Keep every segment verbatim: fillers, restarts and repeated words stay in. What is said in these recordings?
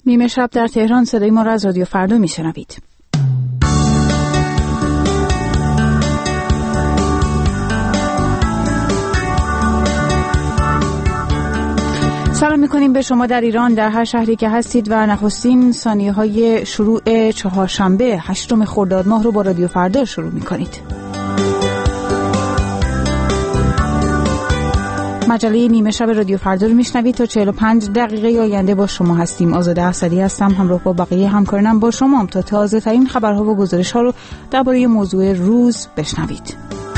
نیمه شب در تهران، صدای ما را از رادیو فردا میشنوید. سلام میکنیم به شما در ایران، در هر شهری که هستید و نخستین ثانیه های شروع چهارشنبه هشتم خرداد ماه رو با رادیو فردا شروع میکنید. مجله نیمه شب رادیو فردا رو میشنوید. تا چهل و پنج دقیقه آینده با شما هستیم. آزاده اسدی هستم، همراه با بقیه همکارانم با شما تا تازه ترین خبرها و گزارش ها رو درباره موضوع روز بشنوید.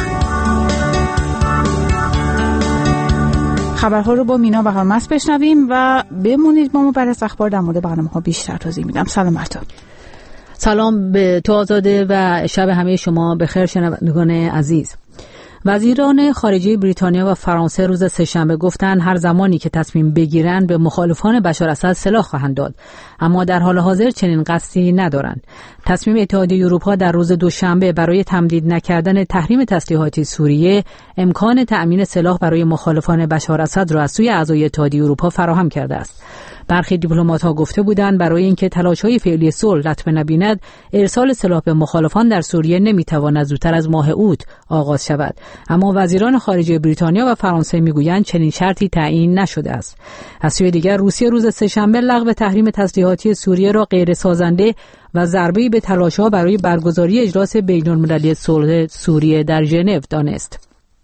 خبرها رو با مینا بهارمست بشنویم و بمونید با ما. بعد از اخبار در مورد برنامه‌ها بیشتر توضیح میدم. سلام بر تو. سلام به تو آزاده و شب همه شما بخیر شنوندگان عزیز. وزیران خارجه بریتانیا و فرانسه روز سه‌شنبه گفتند هر زمانی که تصمیم بگیرند به مخالفان بشار اسد سلاح خواهند داد، اما در حال حاضر چنین قصدی ندارند. تصمیم اتحادیه اروپا در روز دوشنبه برای تمدید نکردن تحریم تسلیحاتی سوریه امکان تأمین سلاح برای مخالفان بشار اسد را از سوی اعضای اتحادیه اروپا فراهم کرده است. برخی دیپلمات‌ها گفته بودند برای اینکه تلاش‌های فعلی صلح لطمه نبیند، ارسال سلاح به مخالفان در سوریه نمی‌تواند زودتر از ماه اوت آغاز شود. اما وزیران خارجه بریتانیا و فرانسه می‌گویند چنین شرطی تعیین نشده است. از سوی دیگر روسیه روز سه‌شنبه لغو تحریم تسلیحاتی سوریه را غیرسازنده و ضربه‌ای به تلاش‌ها برای برگزاری اجلاس بین‌المللی صلح سوریه در ژنو دانست.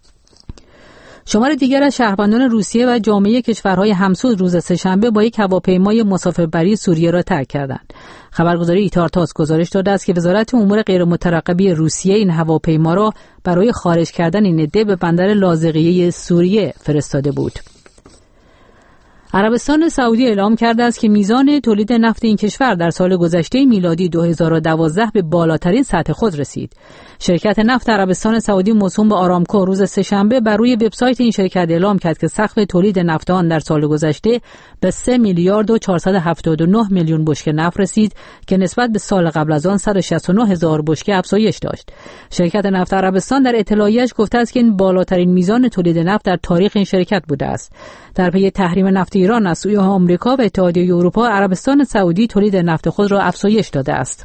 شمار دیگر از شهروندان روسیه و جامعه کشورهای همسود روز سه‌شنبه با یک هواپیمای مسافربری سوریه را ترک کردند. خبرگزاری ایتارتاس گزارش داده است که وزارت امور غیرمترقبه روسیه این هواپیما را برای خارج کردن این عده به بندر لاذقیه سوریه فرستاده بود. عربستان سعودی اعلام کرده است که میزان تولید نفت این کشور در سال گذشته میلادی دو هزار و دوازده به بالاترین سطح خود رسید. شرکت نفت عربستان سعودی موسوم به آرامکو روز سه‌شنبه بر روی وبسایت این شرکت اعلام کرد که سقف تولید نفت آن در سال گذشته به سه میلیارد و چهارصد و هفتاد و نه میلیون بشکه نفت رسید که نسبت به سال قبل از آن صد و شصت و نه هزار بشکه افزایش داشت. شرکت نفت عربستان در اطلاعیه‌اش گفته است که این بالاترین میزان تولید نفت در تاریخ این شرکت بوده است. در پی تحریم نفت ایران از سوی آمریکا و اتحادیه اروپا، عربستان سعودی تولید نفت خود را افزایش داده است.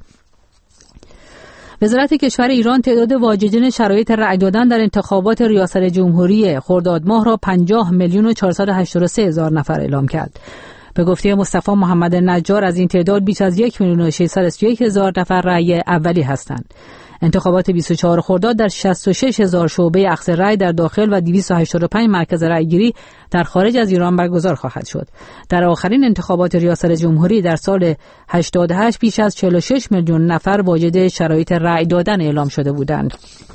وزارت کشور ایران تعداد واجدین شرایط رأی دادن در انتخابات ریاست جمهوری خرداد ماه را پنجاه میلیون و چهارصد و هشتاد و سه هزار نفر اعلام کرد. به گفته مصطفی محمد نجار از این تعداد بیش از یک میلیون و ششصد و سی و یک هزار نفر رأی اولی هستند. انتخابات بیست و چهارم خرداد در شصت و شش هزار شعبه اخذ رأی در داخل و دویست و هشتاد و پنج مرکز رأیگیری در خارج از ایران برگزار خواهد شد. در آخرین انتخابات ریاست جمهوری در سال هشتاد و هشت بیش از چهل و شش میلیون نفر واجد شرایط رأی دادن اعلام شده بودند.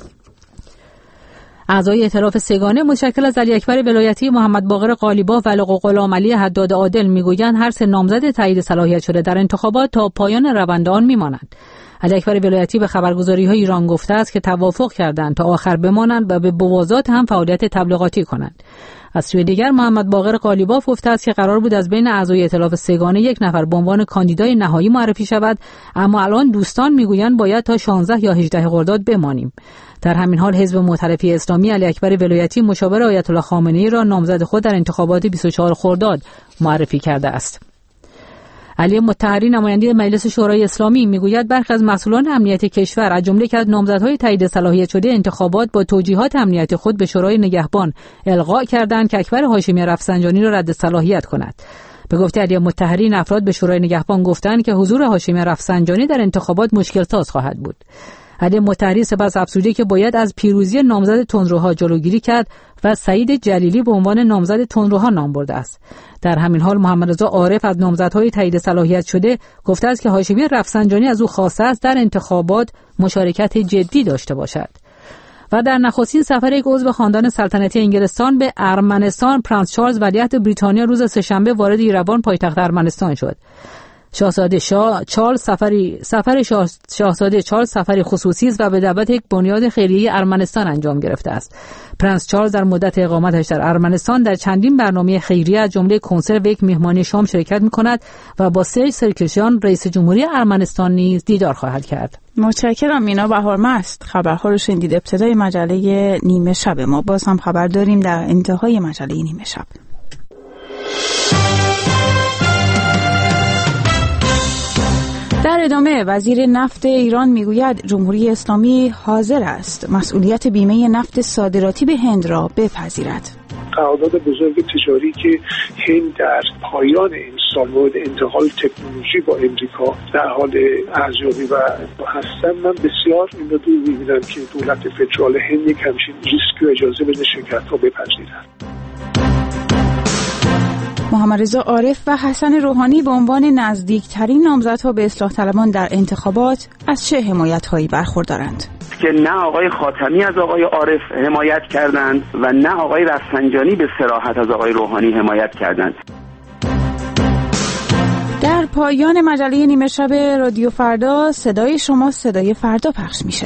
اعضای ائتلاف سگانه متشکل از علی اکبر ولایتی، محمد باقر قالیباف و غلام علی حداد عادل میگویند هر سه نامزد تایید صلاحیت شده در انتخابات تا پایان روند آن میمانند. علی اکبر ولایتی به خبرگزاری‌های ایران گفته است که توافق کردند تا آخر بمانند و به موازات هم فعالیت تبلیغاتی کنند. از سوی دیگر محمد باقر قالیباف گفته است که قرار بود از بین اعضای ائتلاف سگانه یک نفر به عنوان کاندیدای نهایی معرفی شود، اما الان دوستان میگویند باید تا شانزده یا هجده خرداد بمانیم. در همین حال حزب مؤتلفه اسلامی علی اکبر ولایتی مشاور آیت الله خامنه‌ای را نامزد خود در انتخابات بیست و چهارم خرداد معرفی کرده است. علی مطهری نماینده مجلس شورای اسلامی میگوید برخی از مسئولان امنیت کشور از جمله که از نامزدهای تایید صلاحیت شده انتخابات با توجیهات امنیت خود به شورای نگهبان القا کردند که اکبر هاشمی رفسنجانی را رد صلاحیت کند. به گفته علی مطهری این افراد به شورای نگهبان گفتند که حضور هاشمی رفسنجانی در انتخابات مشکل ساز خواهد بود. علی مطهری سپس افزود که باید از پیروزی نامزد تندروها جلوگیری کرد و سعید جلیلی به عنوان نامزد تندروها نام برده است. در همین حال محمد رضا عارف از نامزدهای تایید صلاحیت شده گفته است که هاشمی رفسنجانی از او خواسته است در انتخابات مشارکت جدی داشته باشد. و در نخستین سفر یک عضو خاندان سلطنتی انگلستان به ارمنستان، پرنس چارلز ولیعهد بریتانیا روز سه‌شنبه وارد ایروان پایتخت ارمنستان شد. شاهزاده شاه چارلز سفری سفر شاه شاهزاده چارلز سفری خصوصی است و به دعوت یک بنیاد خیریه ارمنستان انجام گرفته است. پرنس چارلز در مدت اقامتش در ارمنستان در چندین برنامه خیریه از جمله کنسرت و یک مهمانی شام شرکت می‌کند و با سرج سرکشیان رئیس جمهوری ارمنستان نیز دیدار خواهد کرد. متشکرم. مینا بهارمست خبرها رو شنیدید. ابتدای مجله نیمه شب ما. باز هم خبر داریم در انتهای مجله نیمه شب. در ادامه وزیر نفت ایران میگوید جمهوری اسلامی حاضر است مسئولیت بیمه نفت صادراتی به هند را بپذیرد. قرارداد بزرگ تجاری که هند در پایان این سال مورد انتقال تکنولوژی با امریکا در حال ارزیابی و هستن، من بسیار این رو دور می‌بینم که دولت فدرال هند یک همچین ریسکی اجازه بده شرکت را بپذیرد. محمد رضا عارف و حسن روحانی به عنوان نزدیکترین نامزدها به اصلاح طلبان در انتخابات از چه حمایت‌هایی برخوردارند؟ که نه آقای خاتمی از آقای عارف حمایت کردند و نه آقای رفسنجانی به صراحت از آقای روحانی حمایت کردند. در پایان مجله نیمه شب رادیو فردا صدای شما صدای فردا پخش میشه.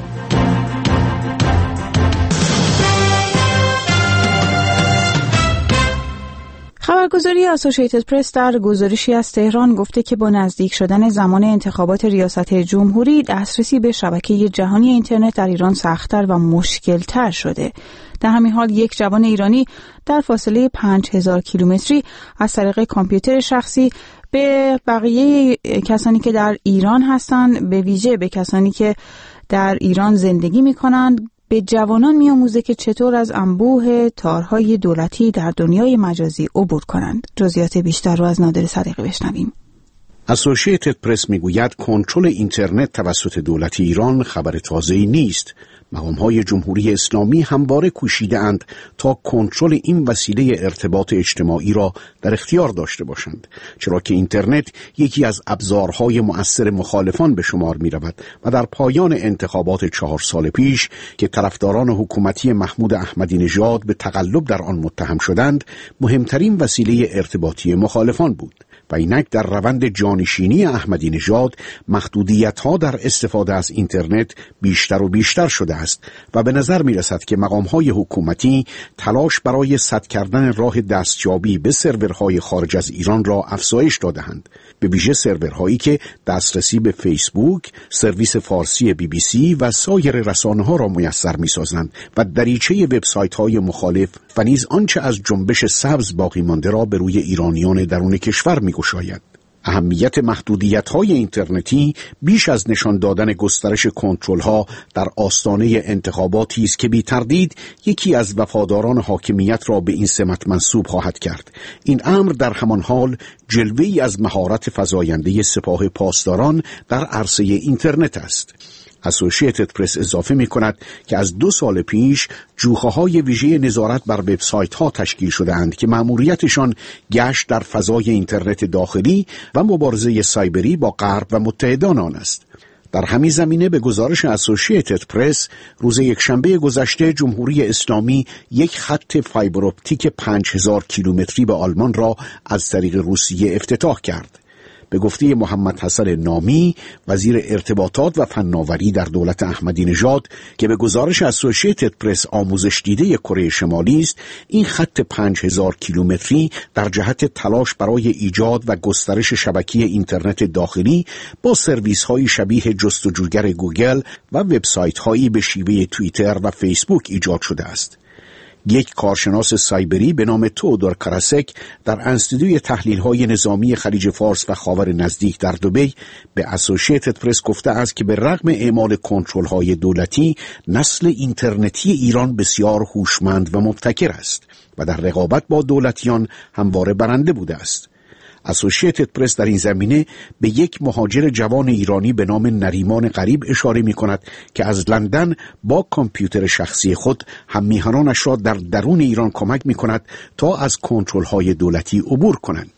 خبرگزاری اسوسییتد پرس در گزارشی از تهران گفته که با نزدیک شدن زمان انتخابات ریاست جمهوری دسترسی به شبکه جهانی اینترنت در ایران سخت‌تر و مشکل‌تر شده. در همین حال یک جوان ایرانی در فاصله پنج هزار کیلومتری از طریق کامپیوتر شخصی به بقیه کسانی که در ایران هستند، به ویژه به کسانی که در ایران زندگی می‌کنند، به جوانان می‌آموزه که چطور از انبوه تارهای دولتی در دنیای مجازی عبور کنند. جزئیات بیشتر رو از نادر صدیقی بشنویم. اسوسییتد پرس میگوید کنترل اینترنت توسط دولت ایران خبر تازه‌ای نیست. مقام‌های جمهوری اسلامی همواره کوشیده‌اند تا کنترل این وسیله ارتباط اجتماعی را در اختیار داشته باشند، چرا که اینترنت یکی از ابزارهای مؤثر مخالفان به شمار می‌رود و در پایان انتخابات چهار سال پیش که طرفداران حکومتی محمود احمدی نژاد به تقلب در آن متهم شدند، مهمترین وسیله ارتباطی مخالفان بود. و اینک در روند جانشینی احمدی نژاد محدودیت‌ها در استفاده از اینترنت بیشتر و بیشتر شده است و به نظر می‌رسد که مقام‌های حکومتی تلاش برای سد کردن راه دستیابی به سرورهای خارج از ایران را افزایش داده‌اند، به ویژه سرورهایی که دسترسی به فیسبوک، سرویس فارسی بی بی سی و سایر رسانه‌ها را میسر می‌سازند و دریچه وبسایت‌های مخالف و نیز آنچه از جنبش سبز باقی مانده را به روی ایرانیان درون کشور می‌گشاید. اهمیت محدودیت‌های اینترنتی بیش از نشان دادن گسترش کنترل‌ها در آستانه انتخاباتی است که بی تردید یکی از وفاداران حاکمیت را به این سمت منسوب خواهد کرد. این امر در همان حال جلوه‌ای از مهارت فزاینده سپاه پاسداران در عرصه اینترنت است. اسوسییتد پرس اضافه می کند که از دو سال پیش جوخه‌های ویژه نظارت بر وبسایت‌ها تشکیل شده‌اند که مأموریتشان گشت در فضای اینترنت داخلی و مبارزه سایبری با غرب و متحدان آن است. در همین زمینه به گزارش اسوسییتد پرس روز یکشنبه گذشته جمهوری اسلامی یک خط فایبر اپتیک پنج هزار کیلومتری به آلمان را از طریق روسیه افتتاح کرد. به گفته محمد حسن نامی وزیر ارتباطات و فناوری در دولت احمدی نژاد که به گزارش اسوسییتد پرس آموزش دیده کره شمالی است، این خط پنج هزار کیلومتری در جهت تلاش برای ایجاد و گسترش شبکه اینترنت داخلی با سرویس های شبیه جستجوگر گوگل و وبسایت هایی به شیوه توییتر و فیسبوک ایجاد شده است. یک کارشناس سایبری به نام تئودور کراسک در انستیتوی تحلیل‌های نظامی خلیج فارس و خاور نزدیک در دبی به اسوسییتد پرس گفته است که به رغم اعمال کنترل‌های دولتی، نسل اینترنتی ایران بسیار هوشمند و مبتکر است و در رقابت با دولتیان همواره برنده بوده است. اسوسییتد پرس در این زمینه به یک مهاجر جوان ایرانی به نام نریمان غریب اشاره می کند که از لندن با کامپیوتر شخصی خود هم میهنانش را در درون ایران کمک می کند تا از کنترل‌های دولتی عبور کنند.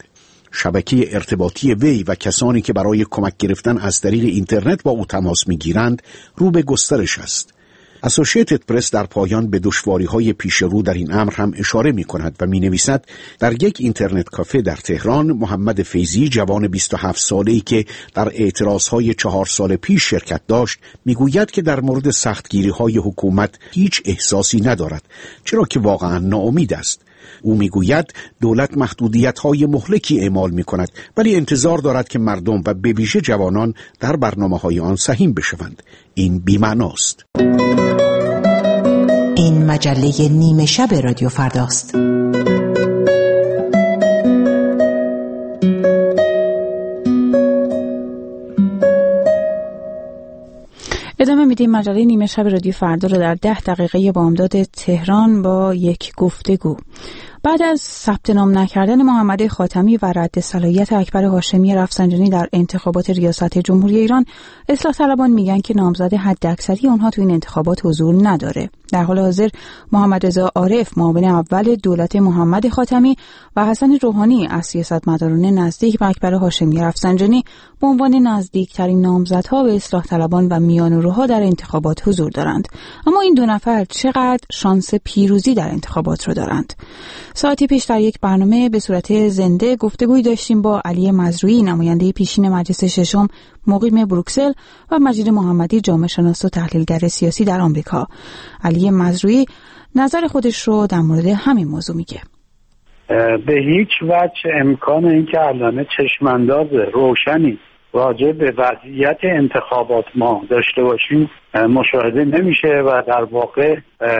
شبکه ارتباطی وی و کسانی که برای کمک گرفتن از طریق اینترنت با او تماس می گیرند رو به گسترش است. اسوسییتد پرس در پایان به دشواری‌های پیش رو در این امر هم اشاره می‌کند و می‌نویسد در یک اینترنت کافه در تهران محمد فیضی جوان بیست و هفت ساله‌ای که در اعتراضهای چهار سال پیش شرکت داشت می‌گوید که در مورد سختگیری‌های حکومت هیچ احساسی ندارد، چرا که واقعاً ناامید است. او میگوید دولت محدودیت‌های مهلکی اعمال می‌کند ولی انتظار دارد که مردم و به ویژه جوانان در برنامه‌های آن سهیم بشوند. این بی‌معناست. این مجله نیمه شب رادیو فرداست. میدیم مجله نیمه شب رادیو فردا رو در ده دقیقه بامداد تهران با یک گفتگو. بعد از ثبت نام نکردن محمد خاتمی و رد صلاحیت اکبر هاشمی رفسنجانی در انتخابات ریاست جمهوری ایران، اصلاح طلبان میگن که نامزد حداکثری اونها تو این انتخابات حضور نداره. در حال حاضر محمد رضا عارف معاون اول دولت محمد خاتمی و حسن روحانی از سیاستمداران نزدیک به اکبر هاشمی رفسنجانی به عنوان نزدیکترین نامزدها به اصلاح طلبان و میانه‌روها در انتخابات حضور دارند. اما این دو نفر چقدر شانس پیروزی در انتخابات رو دارند؟ ساعتی پیش در یک برنامه به صورت زنده گفتگوی داشتیم با علی مزروعی، نماینده پیشین مجلس ششم مقیم بروکسل و مجید محمدی، جامعه شناس و تحلیلگر سیاسی در آمریکا. علی مزروعی نظر خودش رو در مورد همین موضوع میگه. به هیچ وجه امکان اینکه الان چشمانداز روشنی راجع به وضعیت انتخابات ما داشته باشیم مشاهده نمیشه و در واقع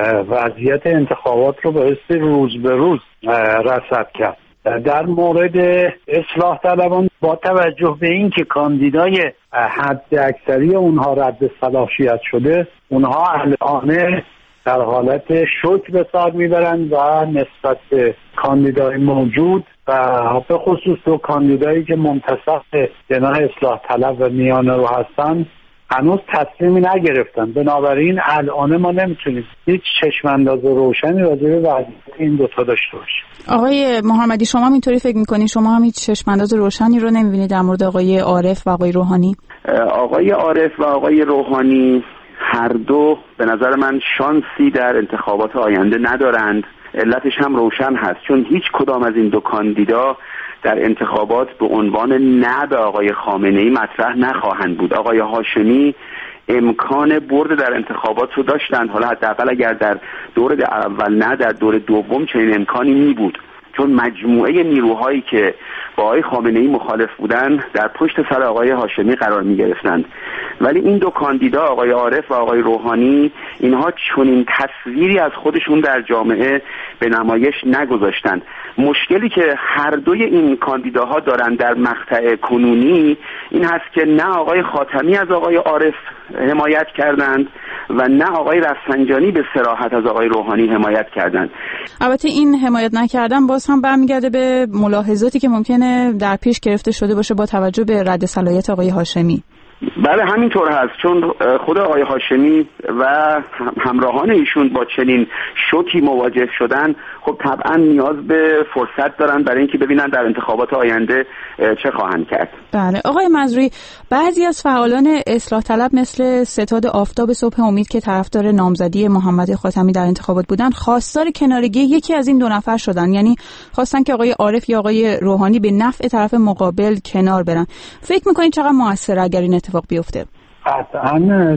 وضعیت انتخابات رو باعث روز به روز رصد کرد. در مورد اصلاح طلبان با توجه به این که کاندیدای حد اکثری اونها رد صلاحیت شده، اونها الان در حالت شوک به سر میبرند و نسبت به کاندیدای موجود و به خصوص دو کاندیدایی که منتصف جناح اصلاح طلب و میانه رو هستن هنوز تصمیمی نگرفتن. بنابراین الان ما نمیتونیم هیچ چشمانداز روشنی راجع به وضعیت این دوتا داشته باشیم. آقای محمدی، شما هم اینطوری فکر میکنید؟ شما هم هیچ چشمانداز روشنی رو نمیبینید در مورد آقای عارف و آقای روحانی؟ آقای عارف و آقای روحانی هر دو به نظر من شانسی در انتخابات آینده ندارند. علتش هم روشن هست، چون هیچ کدام از این دو کاندیدا در انتخابات به عنوان نه به آقای خامنه‌ای مطرح نخواهند بود. آقای هاشمی امکان برد در انتخابات رو داشتند، حالا حداقل اگر در دور اول نه، در دور دوم چنین امکانی می بود، چون مجموعه نیروهایی که با آقای خامنه‌ای مخالف بودند در پشت سر آقای هاشمی قرار می گرفتند. ولی این دو کاندیدا آقای عارف و آقای روحانی اینها چنین تصویری از خودشون در جامعه به نمایش نگذاشتند. مشکلی که هر دوی این کاندیداها دارند در مقطع کنونی این هست که نه آقای خاتمی از آقای عارف حمایت کردند و نه آقای رفسنجانی به صراحت از آقای روحانی حمایت کردند. البته این حمایت نکردن باز هم برمیگرده به ملاحظاتی که ممکنه در پیش گرفته شده باشه با توجه به رد صلاحیت آقای هاشمی. بله همینطور هست، چون خود آقای هاشمی و همراهان ایشون با چنین شوکی مواجه شدن، خب طبعا نیاز به فرصت دارن برای اینکه ببینن در انتخابات آینده چه خواهند کرد. بله آقای مزروعی، بعضی از فعالان اصلاح طلب مثل ستاد آفتاب صبح امید که طرفدار نامزدی محمد خاتمی در انتخابات بودن، خواستار کنارگی یکی از این دو نفر شدن، یعنی خواستن که آقای عارف یا آقای روحانی به نفع طرف مقابل کنار برن. فکر می‌کنید چقدر موثره اگر این اتفاق بیفته؟ قطعا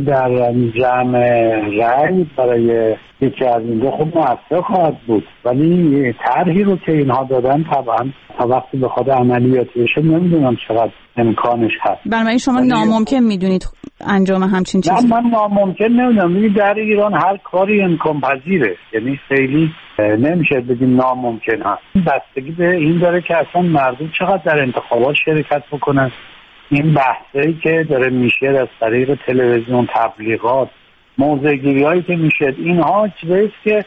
در جمع رأی برای یکی از این دو خوب مؤثر خواهد بود، ولی طرحی رو که اینها دادن طبعا تا وقتی بخواد عملیات بشه نمیدونم چقدر امکانش هست. بنابراین شما ناممکن میدونید انجام همچین چیزی؟ نه من ناممکن نمیدونم. در ایران هر کاری امکان پذیره، یعنی خیلی نمیشه بگیم ناممکن هست. بستگی به این داره که اصلا مردم چقدر در انتخابات شرکت بکنن. این بحثایی که داره میشه از طریق تلویزیون، تبلیغات، موضع‌گیری هایی که میشه، اینها چیزاییست که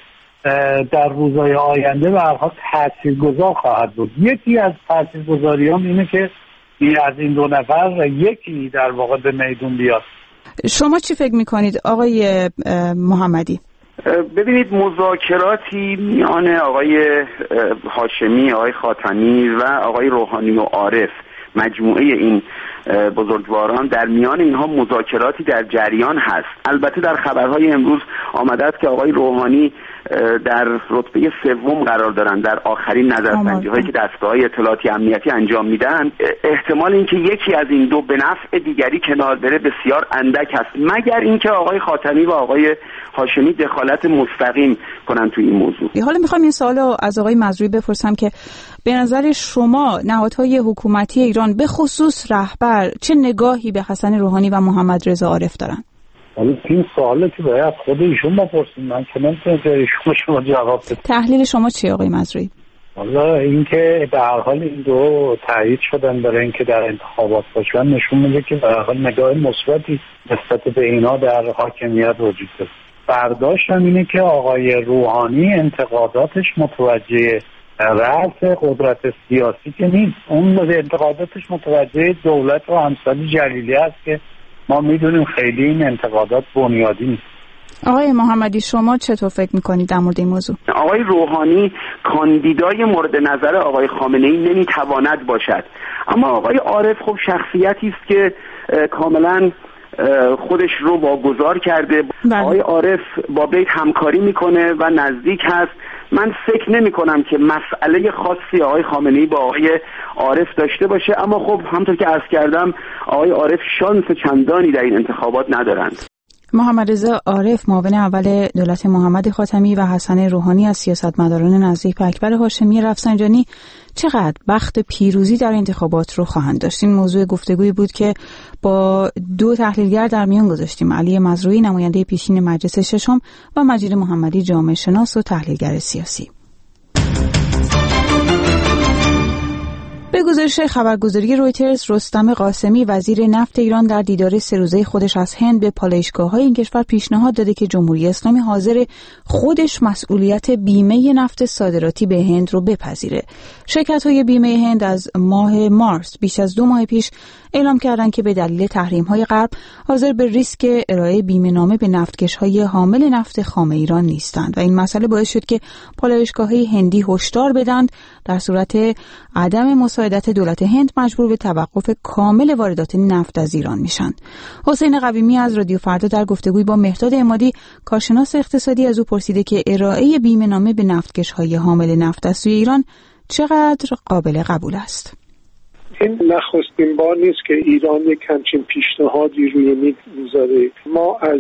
در روزهای آینده به هر حال تاثیرگذار خواهد بود. یکی از تاثیرگذاریام اینه که از این دو نفر یکی در واقع به میدون بیاد. شما چی فکر میکنید آقای محمدی؟ ببینید، مذاکراتی میان آقای هاشمی، آقای خاتمی و آقای روحانی و عارف، مجموعه این بزرگواران، در میان اینها مذاکراتی در جریان هست. البته در خبرهای امروز آمده است که آقای روحانی در رتبه سوم قرار دارند در آخرین نظرسنجی هایی که دستگاه‌های اطلاعاتی امنیتی انجام میدن. احتمال اینکه یکی از این دو به نفع دیگری کنار بره بسیار اندک است، مگر اینکه آقای خاتمی و آقای هاشمی دخالت مستقیم کنن تو این موضوع. حالا میخوام این سوالو از آقای مزروعی بپرسم که به نظر شما نهادهای حکومتی ایران به خصوص رهبر چه نگاهی به حسن روحانی و محمد رضا عارف دارن؟ ولی این سواله که باید خود ایشون بپرسیم، من که نمیتونم جای شما شما جواب بدم. تحلیل شما چیه آقای مزروعی؟ والا اینکه به هر حال این دو تایید شدن برای اینکه در انتخابات باشن نشون میده که به هر حال نگاه مثبتی نسبت به اینا در حاکمیت وجود داره. برداشتم اینه که آقای روحانی انتقاداتش متوجه رأس قدرت سیاسی که نیست، اون انتقاداتش متوجه دولت و امثال جلیلی است که ما میدونیم خیلی این انتقادات بنیادی نیست. آقای محمدی شما چطور فکر میکنید در مورد این موضوع؟ آقای روحانی کاندیدای مورد نظر آقای خامنه‌ای نمیتواند باشد، اما آقای عارف خب شخصیتی است که کاملا خودش رو واگذار کرده. بله. آقای عارف با بیت همکاری میکنه و نزدیک هست. من فکر نمی کنم که مسئله خاصی آقای خامنه‌ای با آقای عارف داشته باشه، اما خب همونطور که عرض کردم آقای عارف شانس چندانی در این انتخابات ندارند. محمد رضا عارف معاون اول دولت محمد خاتمی و حسن روحانی از سیاستمداران نزدیک به اکبر هاشمی رفسنجانی چقدر بخت پیروزی در انتخابات رو خواهند داشت؟ این موضوع گفتگویی بود که با دو تحلیلگر در میان گذاشتیم، علی مزروعی نماینده پیشین مجلس ششم و مجید محمدی جامعه شناس و تحلیلگر سیاسی. به گزارش خبرگزاری رویترز، رستم قاسمی وزیر نفت ایران در دیدار سه روزه خودش از هند به پالایشگاه‌های این کشور پیشنهاد داده که جمهوری اسلامی حاضر خودش مسئولیت بیمه نفت صادراتی به هند رو بپذیره. شرکت‌های بیمه هند از ماه مارس بیش از دو ماه پیش اعلام کردند که به دلیل تحریم‌های غرب حاضر به ریسک ارائه بیمه‌نامه به نفتکش‌های حامل نفت خام ایران نیستند و این مسئله باعث شد که پالایشگاه‌های هندی هشدار بدند در صورت عدم مساعدت دولت هند مجبور به توقف کامل واردات نفت از ایران میشن. حسین قویمی از رادیو فردا در گفتگوی با مهداد عمادی کارشناس اقتصادی از او پرسیده که ارائه بیمه‌نامه به نفتکش‌های حامل نفت از سوی ایران چقدر قابل قبول است. این نخستین بار نیست که ایران یک همچین پیشنهادی روی میز میذاره. ما از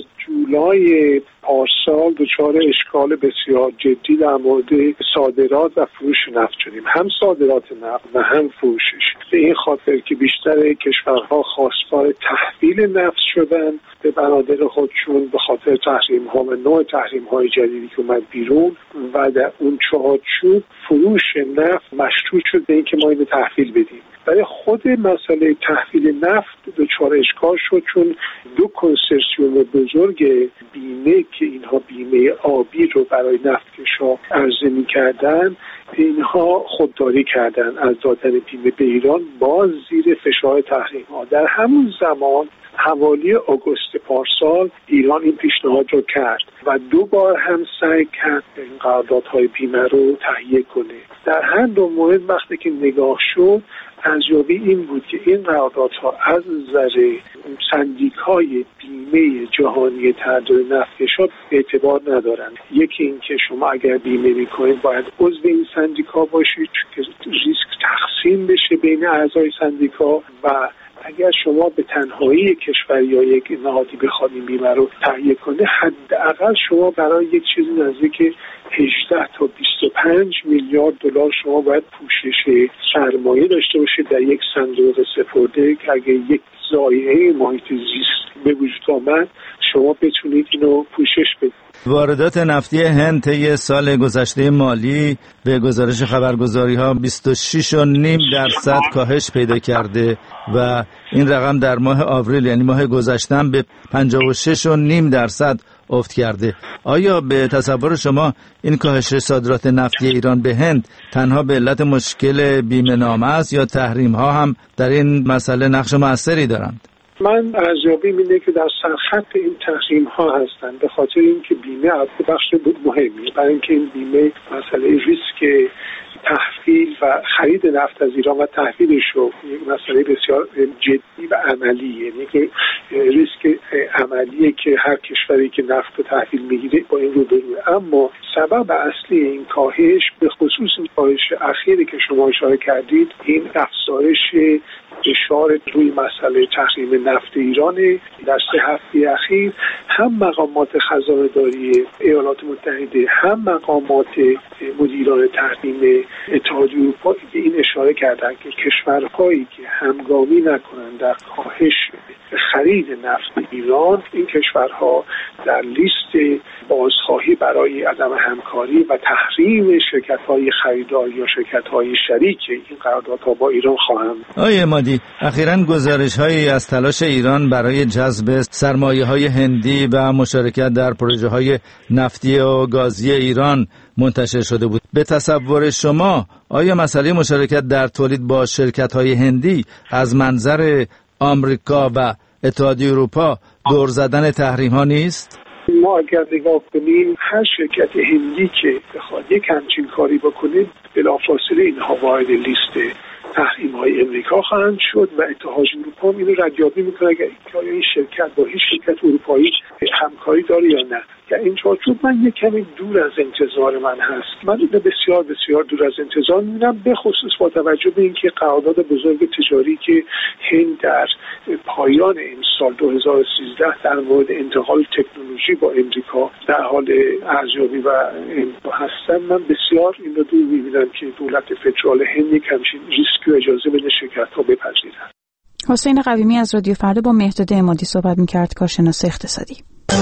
جولای پارسال دچار اشکال بسیار جدی در مورد صادرات و فروش نفت شدیم، هم صادرات نفت و هم فروشش، به این خاطر که بیشتر کشورها خواستار تحویل نفت شدن به بنادر خودشون به خاطر تحریم ها و نوع تحریم های جدیدی که اومد بیرون و در اون چارچوب فروش نفت مشروط شد به اینکه ما اینو تحویل بدیم. برای خود مسئله تحویل نفت دچار اشکال شد چون دو کنسرسیوم بزرگ بیمه که اینها بیمه آبی رو برای نفتکش‌ها عرضه می‌کردن، اینها خودداری کردن از دادن بیمه به ایران باز زیر فشار تحریم‌ها. در همون زمان حوالی آگوست پارسال ایران این پیشنهاد رو کرد و دو بار هم سعی کرد این قراردادهای بیمه رو تهیه کنه. در هر دو مورد وقتی که نگاه شد ارزیابی این بود که این قراردادها از نظر سندیکای بیمه جهانی تعداد نفتکش‌ها اعتبار ندارند. یکی این که شما اگر بیمه میکنید باید عضو این سندیکا باشید که ریسک تقسیم بشه بین اعضای سندیکا و اگر شما به تنهایی کشور یا یک نهادی بخواد این بیمه رو تهیه کنه حداقل شما برای یک چیزی نزدیک هجده تا بیست و پنج میلیارد دلار شما باید پوشش سرمایه داشته باشید در یک صندوق سپرده که اگر یک ضایعه محیط زیست به وجود آمد شما بتونید اینو پوشش بدید. واردات نفتی هند طی سال گذشته مالی به گزارش خبرگزاری‌ها بیست و شش و نیم درصد کاهش پیدا کرده و این رقم در ماه آوریل یعنی ماه گذشته به پنجاه و شش و نیم درصد افت کرده. آیا به تصور شما این کاهش صادرات نفتی ایران به هند تنها به علت مشکل بیمه نامه است یا تحریم ها هم در این مسئله نقش موثری دارند؟ من ارزیابی اینه که در سرخط این تحریم ها هستند به خاطر اینکه بیمه از بخش مهمیه، برای اینکه این بیمه مسئله ریسک تحویل و خرید نفت از ایران و تحویلش رو یک مسئله بسیار جدی و عملیه، یعنی که ریسک عملیه که هر کشوری که نفت رو تحویل میگیره با این رو بروه. اما سبب اصلی این کاهش به خصوص این کاهش اخیری که شما اشاره کردید این افزایش فشار روی مسئله تحریم نفت ایران در سه هفته اخیر هم مقامات خزانه‌داری ایالات متحده هم مقامات مدیران تحریم اتحادیه اروپا این اشاره کردن که کشورهایی که همگامی نکنند در کاهش خرید نفت ایران این کشورها در لیست بازخواهی برای عدم همکاری و تحریم شرکت‌های خریدار یا شرکت‌های شریک این قراردادها با ایران خواهند. آقای عمادی، اخیراً گزارش‌هایی از تلاش ایران برای جذب سرمایه‌های هندی و مشارکت در پروژه‌های نفتی و گازی ایران منتشر شده بود. به تصور شما آیا مسئله مشارکت در تولید با شرکت‌های هندی از منظر آمریکا و اتحادیه اروپا دور زدن تحریم‌ها نیست؟ ما اگر نگاه کنیم هر شرکت هندی که بخواد یک همچین کاری بکنه بلافاصله اینها وارد لیست تحریم‌های امریکا خواهند شد و اتحادیه اروپا اینو ردیابی میکنه اگر این شرکت با هیچ شرکت اروپایی همکاری داره یا نه. که این چارچوب من یک کمی دور از انتظار من هست. من اینو بسیار بسیار دور از انتظار میبینم، به خصوص با توجه به اینکه قرارداد بزرگ تجاری که هند در پایان این سال دو هزار و سیزده در مورد انتقال تکنولوژی با امریکا در حال ارزیابی و امضا هستن، من بسیار این رو دور میبینم که دولت فدرال هند یک همچین ریسکی اجازه بده شرکت‌ها بپذیرن. حسین قویمی از رادیو فردا با مهداد عمادی صحبت می‌کرد، کارشناس اقتصادی.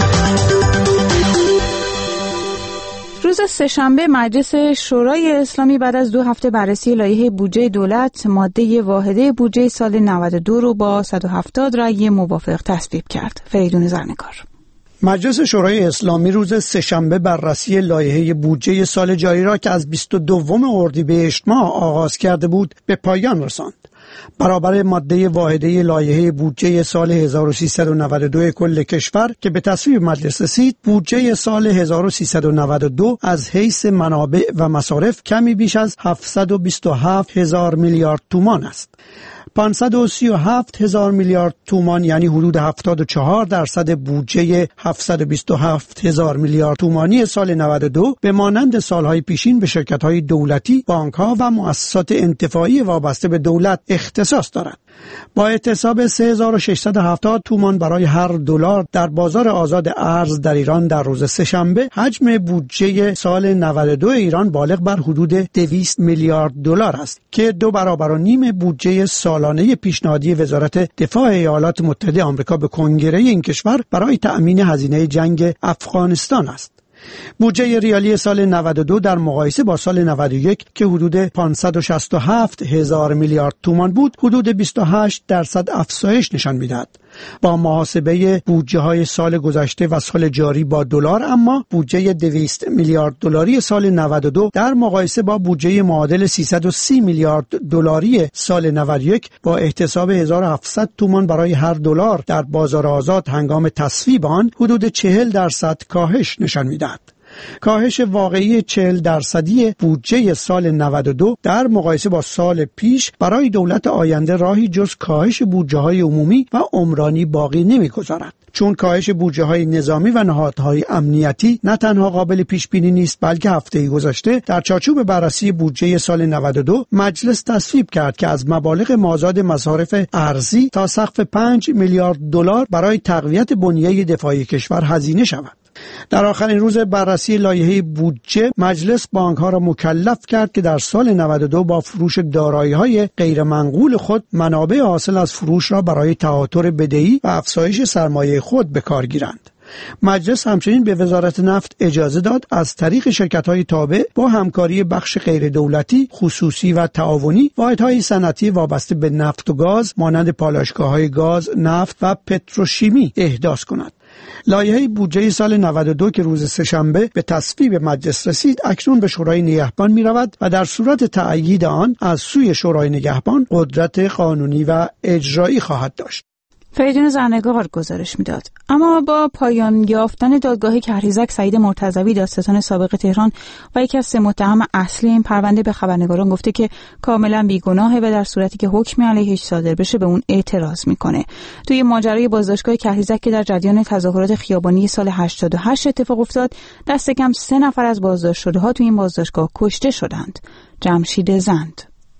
روز سه‌شنبه مجلس شورای اسلامی بعد از دو هفته بررسی لایحه بودجه دولت ماده واحده بودجه سال نود و دو رو با صد و هفتاد رأی موافق تصویب کرد. فریدون زرنگار. مجلس شورای اسلامی روز سه‌شنبه بررسی لایحه بودجه سال جاری را که از بیست و دوم اردیبهشت ماه آغاز کرده بود به پایان رساند. برابر ماده واحده لایحه بودجه سال هزار و سیصد و نود و دو کل کشور که به تصویب مجلس رسید، بودجه سال هزار و سیصد و نود و دو از حیث منابع و مصارف کمی بیش از هفتصد و بیست و هفت هزار میلیارد تومان است. پانصد و سی و هفت هزار میلیارد تومان یعنی حدود هفتاد و چهار درصد بودجه هفتصد و بیست و هفت هزار میلیارد تومانی سال نود و دو به مانند سالهای پیشین به شرکت‌های دولتی، بانک‌ها و مؤسسات انتفاعی وابسته به دولت اختصاص دارد. با احتساب سه هزار و ششصد و هفتاد تومان برای هر دلار در بازار آزاد ارز در ایران در روز سه‌شنبه، حجم بودجه سال نود و دو ایران بالغ بر حدود دویست میلیارد دلار است که دو برابر و نیم بودجه سالانه پیشنهادی وزارت دفاع ایالات متحده آمریکا به کنگره این کشور برای تأمین هزینه جنگ افغانستان است. بودجه ریالی سال نود و دو در مقایسه با سال نود و یک که حدود پانصد و شصت و هفت هزار میلیارد تومان بود، حدود بیست و هشت درصد افزایش نشان می‌دهد. با محاسبه بودجه های سال گذشته و سال جاری با دلار، اما بودجه دویست میلیارد دلاری سال نود و دو در مقایسه با بودجه معادل سیصد و سی میلیارد دلاری سال نود و یک با احتساب هزار و هفتصد تومان برای هر دلار در بازار آزاد هنگام تصویب آن حدود چهل درصد کاهش نشان می‌دهد. کاهش واقعی چهل درصدی بودجه سال نود و دو در مقایسه با سال پیش برای دولت آینده راهی جز کاهش بودجه‌های عمومی و عمرانی باقی نمی‌گذارد، چون کاهش بودجه‌های نظامی و نهادهای امنیتی نه تنها قابل پیش بینی نیست، بلکه هفته گذشته در چارچوب بررسی بودجه سال نود و دو مجلس تصویب کرد که از مبالغ مازاد مصارف ارزی تا سقف پنج میلیارد دلار برای تقویت بنیه دفاعی کشور هزینه شود. در آخرین روز بررسی لایحه بودجه، مجلس بانک‌ها را مکلف کرد که در سال نود و دو با فروش دارایی‌های غیرمنقول خود منابع حاصل از فروش را برای تهاتر بدهی و افزایش سرمایه خود به کار گیرند. مجلس همچنین به وزارت نفت اجازه داد از طریق شرکت‌های تابع با همکاری بخش غیر دولتی، خصوصی و تعاونی واحدهای صنعتی وابسته به نفت و گاز مانند پالایشگاه‌های گاز، نفت و پتروشیمی احداث کند. لایحه بودجه سال نود و دو که روز سه‌شنبه به تصویب مجلس رسید، اکنون به شورای نگهبان می‌رود و در صورت تأیید آن از سوی شورای نگهبان قدرت قانونی و اجرایی خواهد داشت. فریدون زرنگار گزارش میداد. اما با پایان یافتن دادگاه کهریزک، سعید مرتضوی دادستان سابق تهران و یکی از سه متهم اصلی این پرونده به خبرنگاران گفته که کاملا بیگناهه و در صورتی که حکمی علیهش صادر بشه به اون اعتراض میکنه. توی ماجرای بازداشتگاه کهریزک که در جریان تظاهرات خیابانی سال هشتاد و هشت اتفاق افتاد، دست کم سه نفر از بازداشت شده‌ها توی این بازداشتگاه کشته شدند. جمشید زند.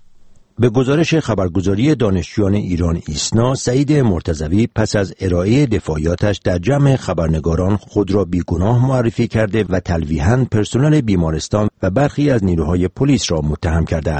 به گزارش خبرگزاری دانشجویان ایران ایسنا، سعید مرتضوی پس از ارائه دفاعیاتش در جمع خبرنگاران خود را بیگناه معرفی کرده و تلویحاً پرسنل بیمارستان و برخی از نیروهای پلیس را متهم کرده است.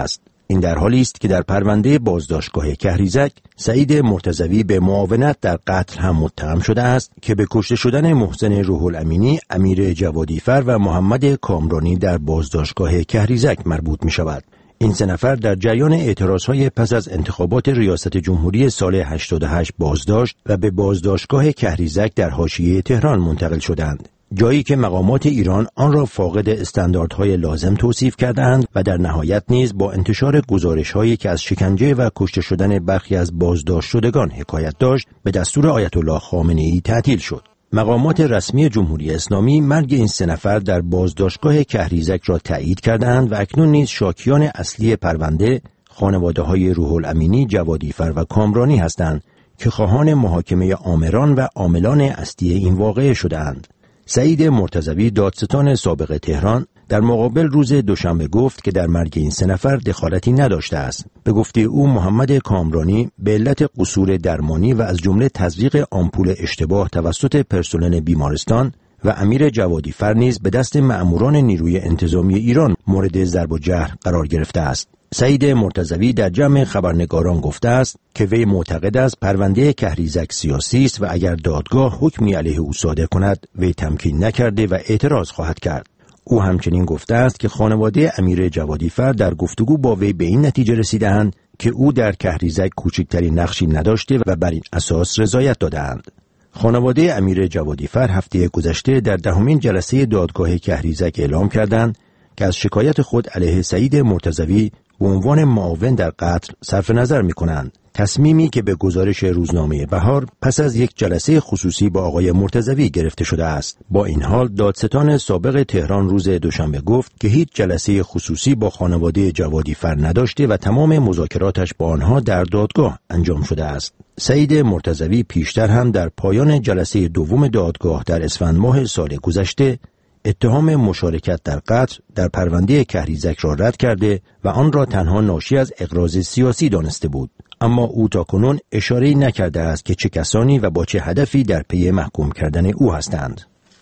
این در حالی است که در پرونده بازداشتگاه کهریزک سعید مرتضوی به معاونت در قتل هم متهم شده است که به کشته شدن محسن روح الامینی، امیر جوادیفر و محمد کامرانی در بازداشتگاه کهریزک مربوط می شود. این سه نفر در جریان اعتراضهای پس از انتخابات ریاست جمهوری سال هشتاد و هشت بازداشت و به بازداشتگاه کهریزک در حاشیه تهران منتقل شدند، جایی که مقامات ایران آن را فاقد استانداردهای لازم توصیف کردند و در نهایت نیز با انتشار گزارش‌هایی که از شکنجه و کشته شدن برخی از بازداشت شدگان حکایت داشت به دستور آیت الله خامنه‌ای تعطیل شد. مقامات رسمی جمهوری اسلامی مرگ این سه نفر در بازداشتگاه کهریزک را تایید کردند و اکنون نیز شاکیان اصلی پرونده خانواده‌های روح الامینی، جوادیفر و کامرانی هستند که خواهان محاکمه آمران و عاملان اصلی این واقعه شده‌اند. سعید مرتضوی دادستان سابق تهران در مقابل روز دوشنبه گفت که در مرگ این سه نفر دخالتی نداشته است. به گفته او محمد کامرانی به علت قصور درمانی و از جمله تزریق آمپول اشتباه توسط پرسنل بیمارستان و امیر جوادیفر نیز به دست مأموران نیروی انتظامی ایران مورد ضرب و جرح قرار گرفته است. سعید مرتضوی در جمع خبرنگاران گفته است که وی معتقد است پرونده کهریزک سیاسی است و اگر دادگاه حکمی علیه او صادر کند وی تمکین نکرده و اعتراض خواهد کرد. او همچنین گفته است که خانواده امیر جوادیفر در گفتگو با وی به این نتیجه رسیدند که او در کهریزک کوچکترین نقشی نداشته و بر این اساس رضایت دادند. خانواده امیر جوادیفر هفته گذشته در دهمین جلسه دادگاه کهریزک اعلام کردند که از شکایت خود علیه سعید مرتضوی به عنوان معاون در قتل صرف نظر می کنند. تصمیمی که به گزارش روزنامه بهار پس از یک جلسه خصوصی با آقای مرتضوی گرفته شده است. با این حال دادستان سابق تهران روز دوشنبه گفت که هیچ جلسه خصوصی با خانواده جوادیفر نداشته و تمام مذاکراتش با آنها در دادگاه انجام شده است. سعید مرتضوی پیشتر هم در پایان جلسه دوم دادگاه در اسفند ماه سال گذشته اتهام مشارکت در قتل در پرونده کهریزک را رد کرده و آن را تنها ناشی از اغراض سیاسی دانسته بود. اما او تاکنون اشاره‌ای نکرده است که چه کسانی و با چه هدفی در پی محکوم کردن او هستند.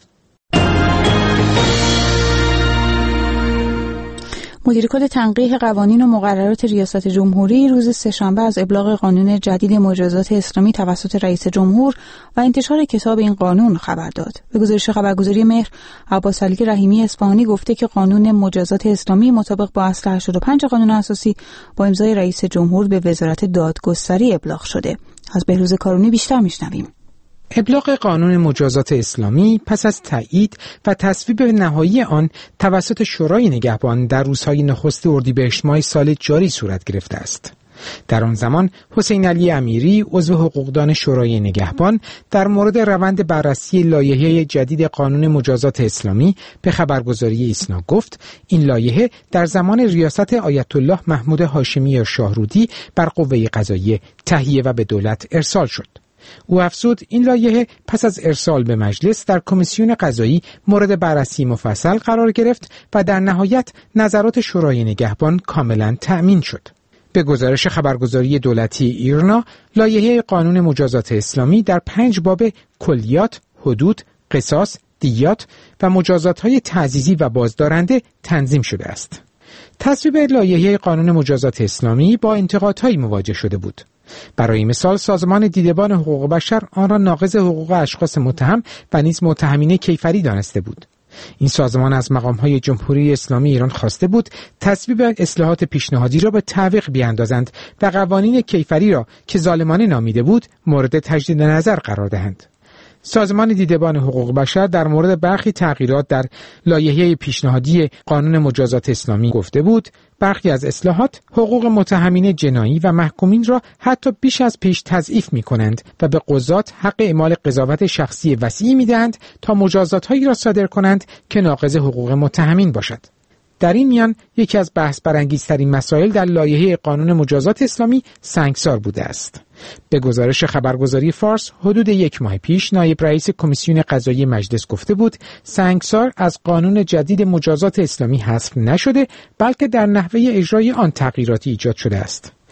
مدیر کل تنقیح قوانین و مقررات ریاست جمهوری روز سه‌شنبه از ابلاغ قانون جدید مجازات اسلامی توسط رئیس جمهور و انتشار کتاب این قانون خبر داد. به گزارش خبرگزاری مهر، عباس علی رحیمی اصفهانی گفته که قانون مجازات اسلامی مطابق با اصل هشتاد و پنج قانون اساسی با امضای رئیس جمهور به وزارت دادگستری ابلاغ شده. از بهروز کارونی بیشتر میشنویم. ابلاغ قانون مجازات اسلامی پس از تایید و تصویب نهایی آن توسط شورای نگهبان در روزهای نخست اردیبهشت ماه سال جاری صورت گرفته است. در آن زمان حسین علی امیری عضو حقوقدان شورای نگهبان در مورد روند بررسی لایحه جدید قانون مجازات اسلامی به خبرگزاری ایسنا گفت این لایحه در زمان ریاست آیت الله محمود هاشمی شاهرودی بر قوه قضاییه تهیه و به دولت ارسال شد. او افزود این لایحه پس از ارسال به مجلس در کمیسیون قضایی مورد بررسی مفصل قرار گرفت و در نهایت نظرات شورای نگهبان کاملا تأمین شد. به گزارش خبرگزاری دولتی ایرنا، لایحه قانون مجازات اسلامی در پنج باب کلیات، حدود، قصاص، دیات و مجازات‌های تعزیزی و بازدارنده تنظیم شده است. تصویب لایحه قانون مجازات اسلامی با انتقادهایی مواجه شده بود. برای مثال سازمان دیدبان حقوق بشر آن را ناقض حقوق اشخاص متهم و نیز متهمین کیفری دانسته بود. این سازمان از مقام‌های جمهوری اسلامی ایران خواسته بود تصویب اصلاحات پیشنهادی را به تعویق بیاندازند و قوانین کیفری را که ظالمانه نامیده بود مورد تجدید نظر قرار دهند. سازمان دیدبان حقوق بشر در مورد برخی تغییرات در لایحه پیشنهادی قانون مجازات اسلامی گفته بود برخی از اصلاحات حقوق متهمین جنایی و محکومین را حتی بیش از پیش تضعیف می کنند و به قضات حق اعمال قضاوت شخصی وسیعی می دهند تا مجازات‌هایی را صادر کنند که ناقض حقوق متهمین باشد. در این میان یکی از بحث برانگیزترین مسائل در لایحه قانون مجازات اسلامی سنگسار بوده است. به گزارش خبرگزاری فارس، حدود یک ماه پیش نایب رئیس کمیسیون قضایی مجلس گفته بود سنگسار از قانون جدید مجازات اسلامی حذف نشده بلکه در نحوه اجرای آن تغییراتی ایجاد شده است.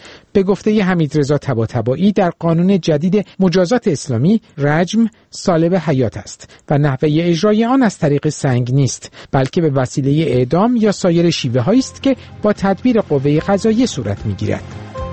به گفته حمیدرضا طباطبایی در قانون جدید مجازات اسلامی رجم سالب حیات است و نحوه اجرای آن از طریق سنگ نیست، بلکه به وسیله اعدام یا سایر شیوه هایی است که با تدبیر قوه قضاییه صورت می‌گیرد.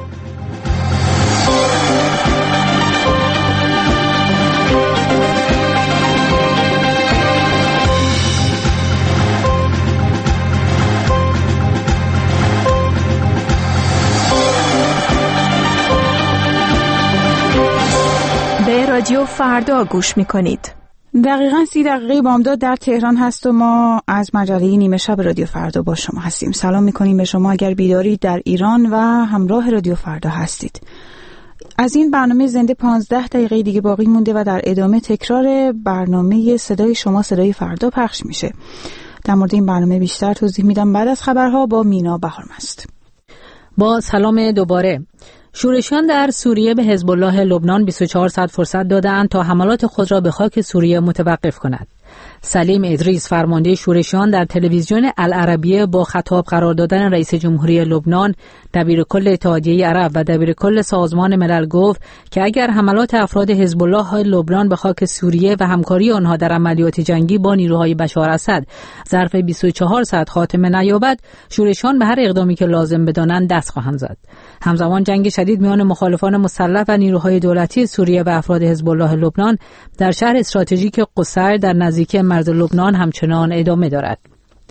رادیو فردا گوش میکنید. دقیقاً سی دقیقه بامداد در تهران هست و ما از مجله نیمه شب رادیو فردا با شما هستیم. سلام میکنیم به شما اگر بیدارید در ایران و همراه رادیو فردا هستید. از این برنامه زنده پانزده دقیقه دیگه باقی مونده و در ادامه تکرار برنامه صدای شما صدای فردا پخش میشه. در مورد این برنامه بیشتر توضیح میدم بعد از خبرها با مینا بهارمست. با سلام دوباره. شورشیان در سوریه به حزب الله لبنان بیست و چهار ساعت فرصت دادند تا حملات خود را به خاک سوریه متوقف کند. سلیم ادریس فرمانده شورشیان در تلویزیون العربیه با خطاب قرار دادن رئیس جمهوری لبنان، دبیرکل اتحادیه عرب و دبیرکل سازمان ملل گفت که اگر حملات افراد حزب الله لبنان به خاک سوریه و همکاری آنها در عملیات جنگی با نیروهای بشار اسد ظرف بیست و چهار ساعت خاتمه نیابد، شورشیان به هر اقدامی که لازم بدانند دست خواهند زد. همزمان جنگ شدید میان مخالفان مسلح و نیروهای دولتی سوریه و افراد حزب الله لبنان در شهر استراتژیک قصیر در نزدیکی مرز لبنان همچنان ادامه دارد.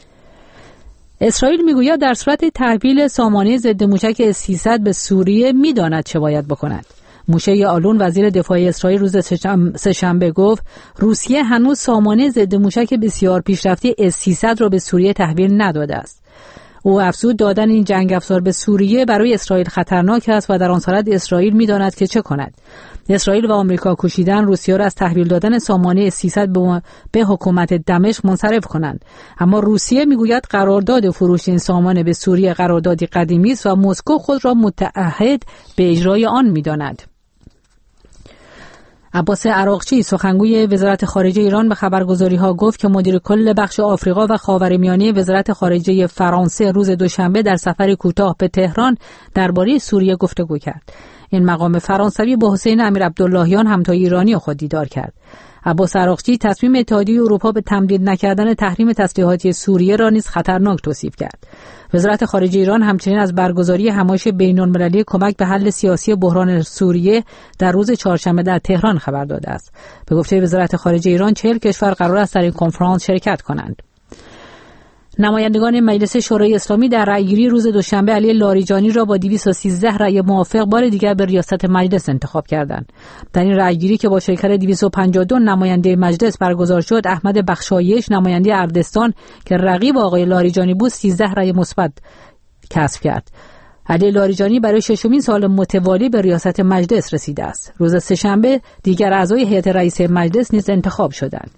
اسرائیل میگوید در صورت تحویل سامانه ضد موشک اس سیصد به سوریه میداند چه باید بکند. موشه یعلون وزیر دفاع اسرائیل روز سه‌شنبه گفت روسیه هنوز سامانه ضد موشک بسیار پیشرفته اس سیصد را به سوریه تحویل نداده است. او افزود دادن این جنگ افزار به سوریه برای اسرائیل خطرناک است و در آن صورت اسرائیل می‌داند که چه کند. اسرائیل و آمریکا کوشیدن روسیه را از تحویل دادن سامانه اس سیصد به حکومت دمشق منصرف کنند، اما روسیه میگوید قرارداد فروش این سامانه به سوریه قراردادی قدیمی است و مسکو خود را متعهد به اجرای آن می‌داند. عباس عراقچی سخنگوی وزارت خارجه ایران به خبرگزاری‌ها گفت که مدیر کل بخش آفریقا و خاورمیانه وزارت خارجه فرانسه روز دوشنبه در سفری کوتاه به تهران درباره سوریه گفتگو کرد. این مقام فرانسوی با حسین امیر عبداللهیان همتای ایرانی خود دیدار کرد. عباس عراقچی تصمیم اتحادیه اروپا به تمدید نکردن تحریم تسلیحاتی سوریه را نیز خطرناک توصیف کرد. وزارت خارجه ایران همچنین از برگزاری همایش بین‌المللی کمک به حل سیاسی بحران سوریه در روز چهارشنبه در تهران خبر داده است. به گفته وزارت خارجه ایران چهل کشور قرار است در این کنفرانس شرکت کنند. نمایندگان مجلس شورای اسلامی در رأیگیری روز دوشنبه علی لاریجانی را با دویست و سیزده رأی موافق بار دیگر به ریاست مجلس انتخاب کردند. در این رأیگیری که با شرکت دویست و پنجاه و دو نماینده مجلس برگزار شد، احمد بخشایش نماینده اردستان که رقیب آقای لاریجانی بود سیزده رأی مثبت کسب کرد. علی لاریجانی برای ششمین سال متوالی به ریاست مجلس رسیده است. روز سه‌شنبه دیگر اعضای هیئت رئیسه مجلس نیز انتخاب شدند.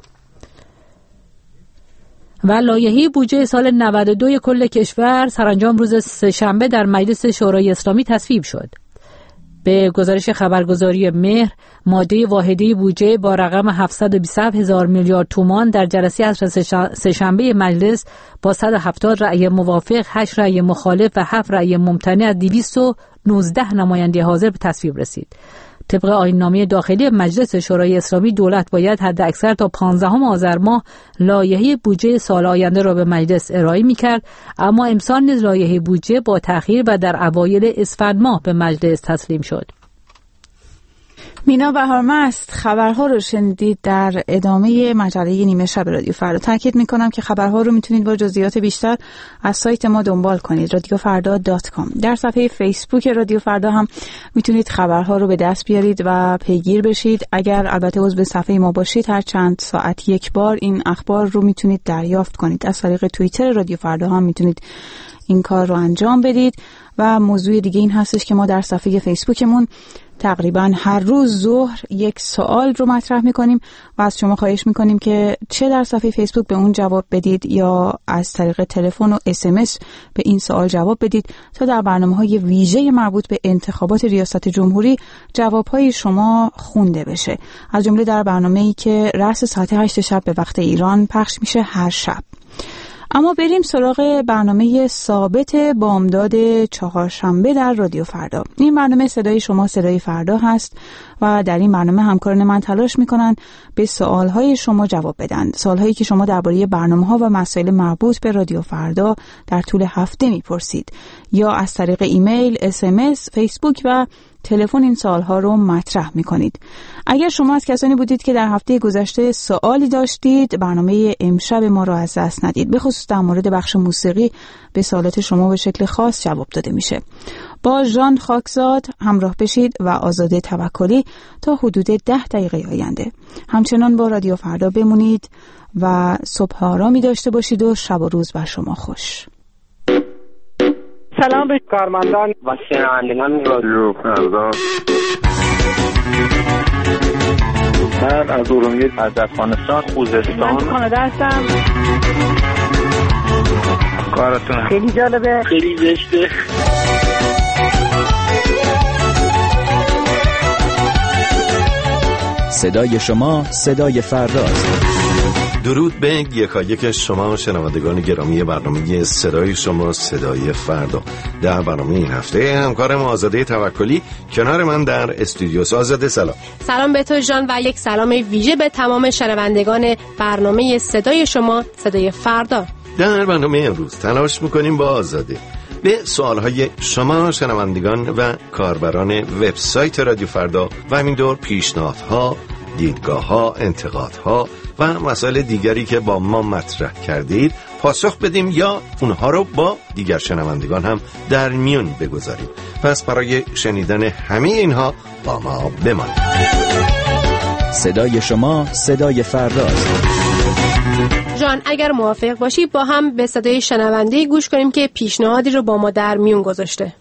و لایحه بودجه سال نود و دو کل کشور سرانجام روز سه‌شنبه در مجلس شورای اسلامی تصویب شد. به گزارش خبرگزاری مهر، ماده واحده بودجه با رقم هفتصد و بیست و هفت هزار میلیارد تومان در جلسه عصر سه‌شنبه مجلس با صد و هفتاد رأی موافق، هشت رأی مخالف و هفت رأی ممتنع از دویست و نوزده نماینده حاضر به تصویب رسید. طبق آیین‌نامه داخلی مجلس شورای اسلامی دولت باید حداکثر تا پانزدهم آذر ماه لایحه بودجه سال آینده را به مجلس ارائه می‌کرد، اما امسال نیز لایحه بودجه با تأخیر و در اوایل اسفند ماه به مجلس تسلیم شد. مینا بهارمست خبرها رو شنیدید. در ادامه مجله نیمه شب رادیو فردا تاکید میکنم که خبرها رو میتونید با جزئیات بیشتر از سایت ما دنبال کنید رادیو فردا دات کام. در صفحه فیسبوک رادیو فردا هم میتونید خبرها رو به دست بیارید و پیگیر بشید. اگر البته عضو صفحه ما باشید هر چند ساعت یک بار این اخبار رو میتونید دریافت کنید. از طریق توییتر رادیو فردا هم میتونید این کار رو انجام بدید. و موضوع دیگه این هستش که ما در صفحه فیسبوکمون تقریبا هر روز ظهر یک سوال رو مطرح میکنیم و از شما خواهش میکنیم که چه در صفحه فیسبوک به اون جواب بدید یا از طریق تلفن و اس ام اس به این سوال جواب بدید تا در برنامه‌های ویژه مربوط به انتخابات ریاست جمهوری جوابهای شما خونده بشه. از جمله در برنامه‌ای که رأس ساعت هشت شب به وقت ایران پخش میشه هر شب. اما بریم سراغ برنامه ثابت بامداد چهارشنبه در رادیو فردا. این برنامه صدای شما صدای فردا هست و در این برنامه همکاران من تلاش میکنن به سوالهای شما جواب بدن. سوالهایی که شما درباره برنامه‌ها و مسائل مربوط به رادیو فردا در طول هفته میپرسید یا از طریق ایمیل، اس ام اس، فیسبوک و تلفن این سوالها رو مطرح میکنید. اگر شما از کسانی بودید که در هفته گذشته سوالی داشتید، برنامه امشب ما رو از دست ندید. به خصوص در مورد بخش موسیقی به سوالات شما به شکل خاص جواب داده میشه. با ژان خاکزاد همراه بشید و آزاده توکلی تا حدود ده دقیقه آینده. همچنان با رادیو فردا بمونید و صبح آرامی داشته باشید و شب و روز بر شما خوش. سلام به کارمندان و شنوندگان رادیو فردا. من از ارومیه از افغانستان خوزستان من کانادا هستم. کارتون خیلی جالبه، خیلی زشته. صدای شما صدای فرداست. درود به یکایک شما شنوندگان گرامی برنامه صدای شما صدای فردا. در برنامه این هفته همکارم آزاده توکلی کنار من در استودیو. آزاده سلام. سلام به تو جان و یک سلام ویژه به تمام شنوندگان برنامه صدای شما صدای فردا. در برنامه امروز تلاش میکنیم با آزاده به سوالهای شما شنوندگان و کاربران وبسایت رادیو فردا و همینطور پیشنهادها، دیدگاه‌ها، انتقادها و مسائل دیگری که با ما مطرح کردید پاسخ بدیم یا اونها رو با دیگر شنوندگان هم در میون بگذاریم. پس برای شنیدن همه اینها با ما بمانید. صدای شما صدای فرداست. جان اگر موافق باشی با هم به صدای شنونده گوش کنیم که پیشنهادی رو با ما در میون گذاشته.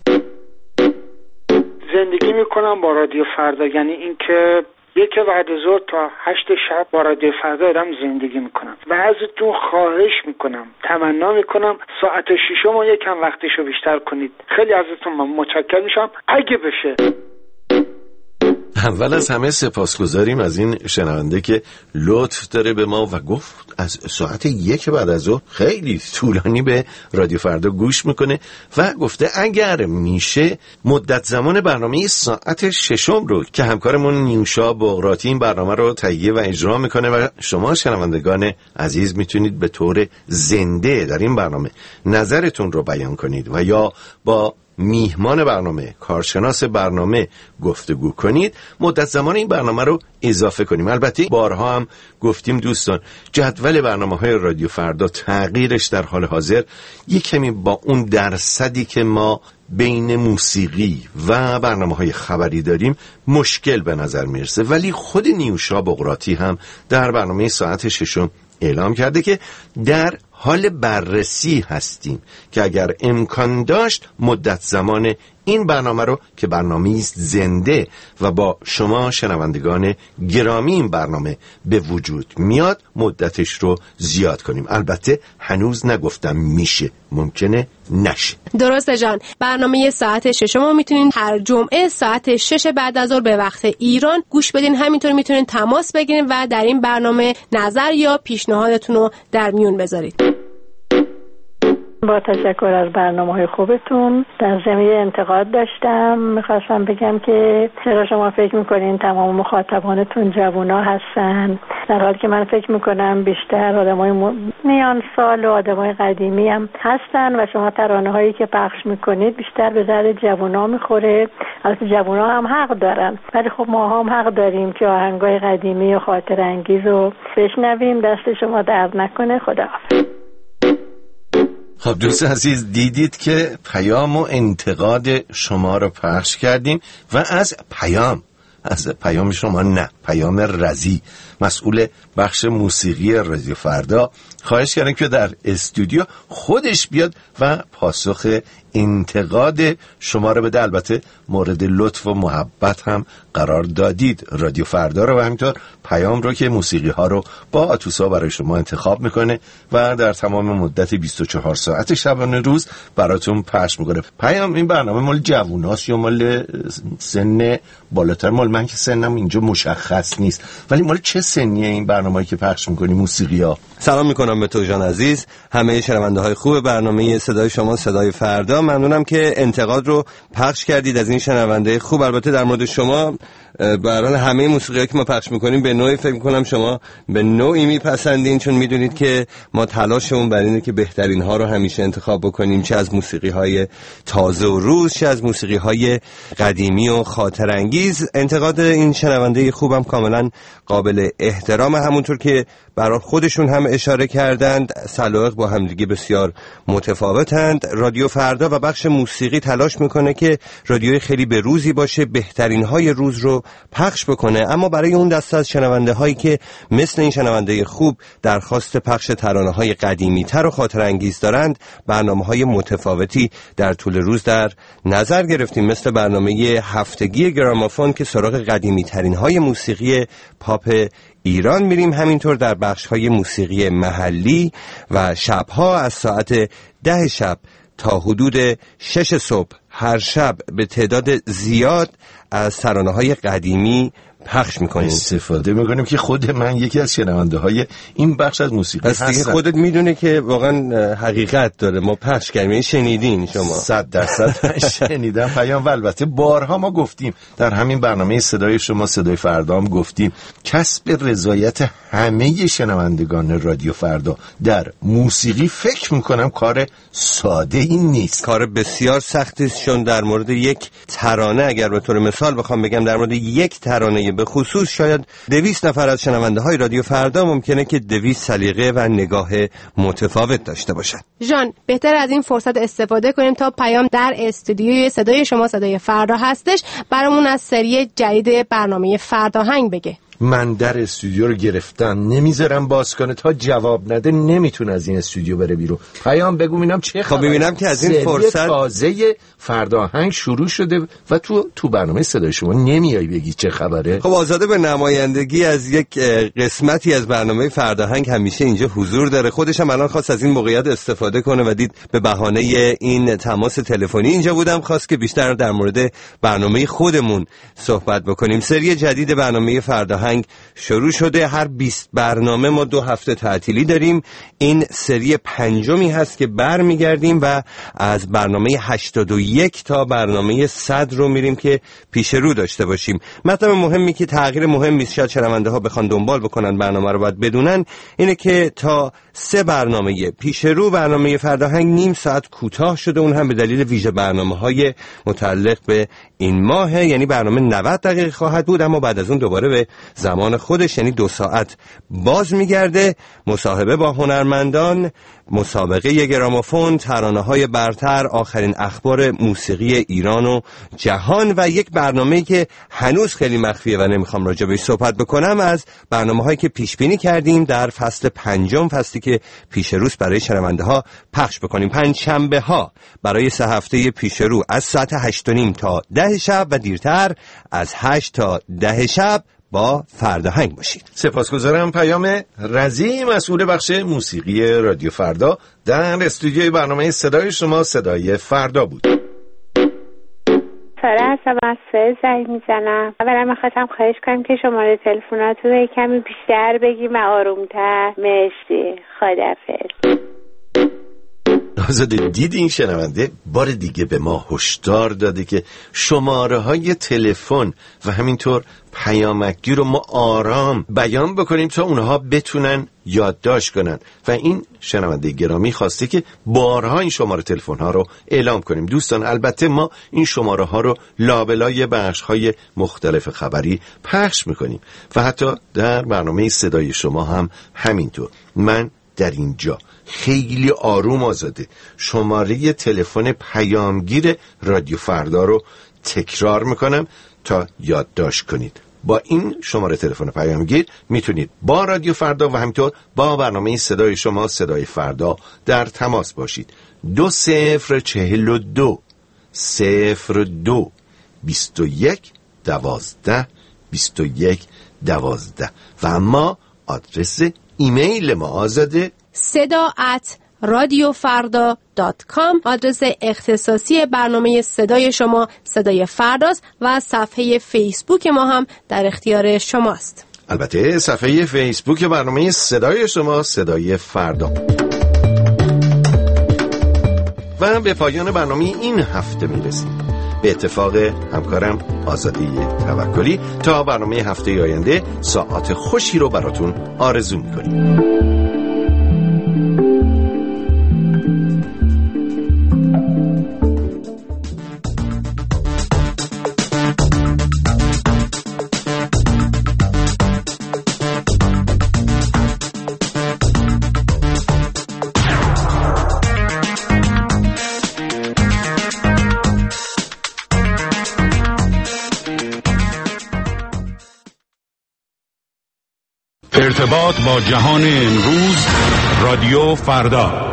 زندگی میکنم با رادیو فردا، یعنی اینکه یک بعد ظهر تا هشت شب با رادیو فردا دارم زندگی میکنم و ازتون خواهش میکنم، تمنا میکنم ساعت ششم و یکم وقتشو بیشتر کنید. خیلی ازتون متشکر میشم اگه بشه. اول از همه سپاسگزاریم از این شنونده که لطف داره به ما و گفت از ساعت یک بعد از ظهر خیلی طولانی به رادیو فردا گوش میکنه و گفته اگر میشه مدت زمان برنامه ساعت ششم رو که همکارمون نیوشا بغراتی این برنامه رو تهیه و اجرا میکنه و شما شنوندگان عزیز میتونید به طور زنده در این برنامه نظرتون رو بیان کنید و یا با میهمان برنامه، کارشناس برنامه گفتگو کنید، مدت زمان این برنامه رو اضافه کنیم. البته بارها هم گفتیم دوستان جدول برنامه‌های رادیو فردا تغییرش در حال حاضر یک کمی با اون درصدی که ما بین موسیقی و برنامه‌های خبری داریم مشکل به نظر میرسه، ولی خود نیوشا بغراتی هم در برنامه ساعت ششم اعلام کرده که در حال بررسی هستیم که اگر امکان داشت مدت زمان این برنامه رو که برنامه است زنده و با شما شنوندگان گرامی این برنامه به وجود میاد مدتش رو زیاد کنیم. البته هنوز نگفتم میشه، ممکنه نشه. درسته جان. برنامه ساعت ششم رو میتونین هر جمعه ساعت شش بعد از ظهر به وقت ایران گوش بدین. همینطور میتونین تماس بگیرین و در این برنامه نظر یا پیشنهادتون رو در میون بذارید. با تشکر از برنامه‌های خوبتون. در زمینه انتقاد داشتم، میخواستم بگم که چرا شما فکر میکنین تمام مخاطبانتون جوونا هستن، در حالی که من فکر میکنم بیشتر آدمای میان سال و آدمای قدیمی هم هستن و شما ترانه هایی که پخش میکنید بیشتر به درد جوونا میخوره. البته جوونا هم حق دارن، ولی خب ما هم حق داریم که آهنگای قدیمی و خاطر انگیز رو بشنویم. دست شما درد نکنه. خداحافظ. خب دوست عزیز دیدید که پیام و انتقاد شما رو پخش کردیم و از پیام از پیام شما نه پیام رضی مسئول بخش موسیقی رادیو فردا خواهش کردم که در استودیو خودش بیاد و پاسخ انتقاد شما رو بده. البته مورد لطف و محبت هم قرار دادید رادیو فردا رو و همینطور پیام رو که موسیقی ها رو با آتوسا برای شما انتخاب میکنه و در تمام مدت بیست و چهار ساعت شبانه روز براتون پخش میکنه. پیام این برنامه مال جووناست یا مال سن بالاتر؟ مال من که سنم اینجا مشخص نیست، ولی مال چه سنیه این برنامه‌ای که پخش میکنی موسیقی ها؟ سلام میکنم به تو جان عزیز، همه شنونده های خوب برنامه صدای شما صدای فردا. ممنونم که انتقاد رو پخش کردید از این شنونده خوب. البته در مورد شما به هر حال همه موسیقی‌ها که ما پخش میکنیم به نوعی فکر میکنم شما به نوعی میپسندین، چون میدونید که ما تلاشمون بر اینه که بهترین ها رو همیشه انتخاب بکنیم، چه از موسیقی های تازه و روز چه از موسیقی های قدیمی و خاطر انگیز. انتقاد این شنونده خوبم کاملا قابل احترام، همونطور که برای خودشون هم اشاره کردند سلایق با همدیگه بسیار متفاوتند. رادیو فردا و بخش موسیقی تلاش میکنه که رادیوی خیلی به روزی باشه، بهترین های روز رو پخش بکنه، اما برای اون دسته از شنونده هایی که مثل این شنونده خوب درخواست پخش ترانه های قدیمی تر و خاطر انگیز دارند، برنامه های متفاوتی در طول روز در نظر گرفتیم، مثل برنامه هفتگی گرامافون که سراغ قدیمی ترین های موسیقی پاپ ایران میریم، همینطور در بخش های موسیقی محلی و شبها از ساعت ده شب تا حدود شش صبح هر شب به تعداد زیاد از ترانه های قدیمی پخش میکنیم، استفاده میکنیم که خود من یکی از شنونده های این بخش از موسیقی هستم. دیگه خودت میدونه که واقعا حقیقت داره، ما پخش کردیم، شنیدین شما؟ صد درصد شنیدم پیام. و البته بارها ما گفتیم در همین برنامه صدای شما صدای فردا هم گفتیم کسب رضایت همه شنوندگان رادیو فردا در موسیقی فکر میکنم کار ساده این نیست، کار بسیار سختی است، چون در مورد یک ترانه اگر به طور مثال بخوام بگم در مورد یک ترانه به خصوص شاید دویست نفر از شنونده های رادیو فردا ممکنه که دویست سلیقه و نگاه متفاوت داشته باشن. جان بهتر از این فرصت استفاده کنیم تا پیام در استودیوی صدای شما صدای فردا هستش برامون از سری جدید برنامه فرداهنگ بگه. من در استودیو رو گرفتم نمیذارم باز کنه، تا جواب نده نمیتونه از این استودیو بره بیرون. پیام بگو ببینم چه خبره. خب ببینم که از این فرصت تازه فرداهنگ شروع شده و تو تو برنامه صدای شما نمیای بگی چه خبره. خب آزاده به نمایندگی از یک قسمتی از برنامه فرداهنگ همیشه اینجا حضور داره، خودش هم الان خواست از این موقعیت استفاده کنه و دید به بهانه این تماس تلفنی اینجا بودم خواست که بیشتر در مورد برنامه خودمون صحبت بکنیم. سری جدید برنامه فرداهنگ شروع شده، هر بیست برنامه ما دو هفته تعطیلی داریم. این سری پنجمی هست که برمیگردیم و از برنامه هشتاد و یک تا برنامه صد رو میریم که پیش رو داشته باشیم. مطلب مهمی که تغییر مهمی است شاید شنونده ها بخوان دنبال بکنن برنامه رو باید بدونن اینه که تا سه برنامه پیش رو برنامه فرداهنگ نیم ساعت کوتاه شده، اون هم به دلیل ویژه برنامه های متعلق به این ماه، یعنی برنامه نود دقیقه خواهد بود، اما بعد از اون دوباره به زمان خودش یعنی دو ساعت باز میگرده. مصاحبه با هنرمندان، مسابقه گرامافون، ترانه‌های برتر، آخرین اخبار موسیقی ایران و جهان و یک برنامه‌ای که هنوز خیلی مخفیه و نمیخوام راجع بهش صحبت بکنم، از برنامه‌هایی که پیش بینی کردیم در فصل پنجم، فصلی که پیش روز برای شنونده‌ها پخش بکنیم. پنجشنبه‌ها برای سه هفته پیش رو از ساعت هشت و نیم تا ده شب و دیرتر از هشت تا ده شب با فرداهنگ باشید. سپاسگزارم. پیام رضی مسئول بخش موسیقی رادیو فردا در استودیوی برنامه صدای شما صدای فردا بود. ساره هستم از سه زنگ میزنم. اولا میخواستم خواهش کنم که شماره تلفناتو رو کمی بیشتر بگیم و آرومتر. مرسی، خداحافظ. آزاده دید این شنونده بار دیگه به ما هشدار داده که شماره های تلفن و همینطور پیامکی رو ما آرام بیان بکنیم تا اونها بتونن یادداشت کنن و این شنونده گرامی خواسته که بارها این شماره تلفن ها رو اعلام کنیم. دوستان البته ما این شماره ها رو لابلای بخش های مختلف خبری پخش میکنیم و حتی در برنامه صدای شما هم همینطور. من در اینجا خیلی آروم آزاده شماره تلفن پیامگیر رادیو فردا رو تکرار میکنم تا یادداشت کنید. با این شماره تلفن پیامگیر میتونید با رادیو فردا و همینطور با برنامه صدای شما صدای فردا در تماس باشید. دو صفر چهل و دو صفر دو بیست و یک دوازده بیست و یک دوازده و اما آدرس ایمیل ما آزاده صدا ات رادیو فردا دات کام، آدرس اختصاصی برنامه صدای شما صدای فرداست و صفحه فیسبوک ما هم در اختیار شماست. البته صفحه فیسبوک برنامه صدای شما صدای فردا. و به پایان برنامه این هفته میرسیم. به اتفاق همکارم آزاده توکلی تا برنامه هفته آینده ساعات خوشی رو براتون آرزو میکنیم. ارتباط با جهان امروز، رادیو فردا.